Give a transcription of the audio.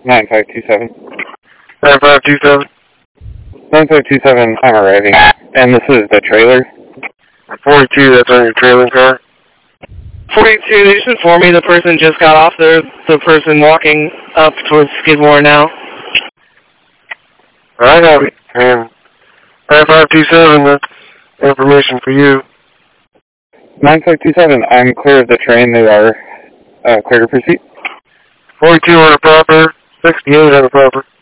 9527. 9527. 9527, I'm arriving. And this is the trailer. 42, that's on your trailer car. 42, they just informed me the person just got off there, the person walking up towards Skidmore now. I have it. And 9527, that's information for you. 9527, I'm clear of the train. They are clear to proceed. 42 on a proper, 68 on a proper.